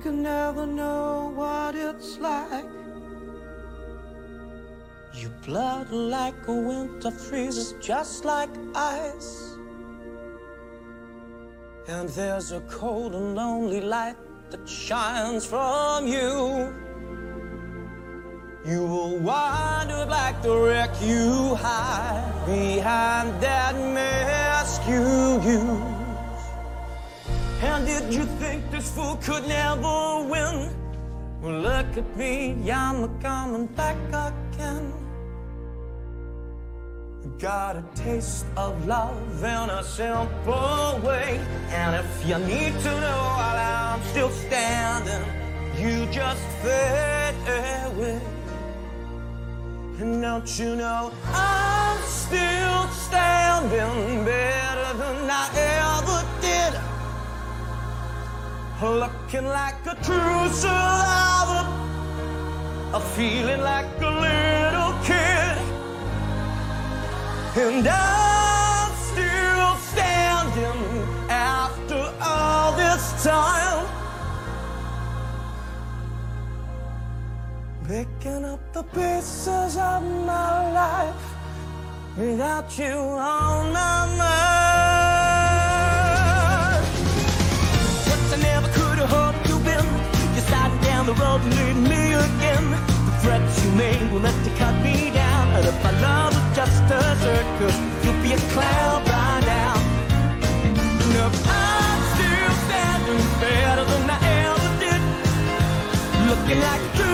can never know what it's like. Your blood like a winter freezes just like ice. And there's a cold and lonely light that shines from you. You will wind up like the wreck you hide behind that mask you use. And did you think this fool could never win? Well, look at me, I'm coming back again. Got a taste of love in a simple way. And if you need to know while I'm still standing, you just fade away. And don't you know I'm still standing better than I ever did, looking like a true survivor, feeling like a little kid. And I'm still standing after all this time, picking up the pieces of my life without you on my mind. What I never could have hoped to win, you're sliding down the road and leading me again. The threats you made will let you cut me down. And if my love was just a circus, you'll be a clown by now. Look, I'm still standing better than I ever did, looking like a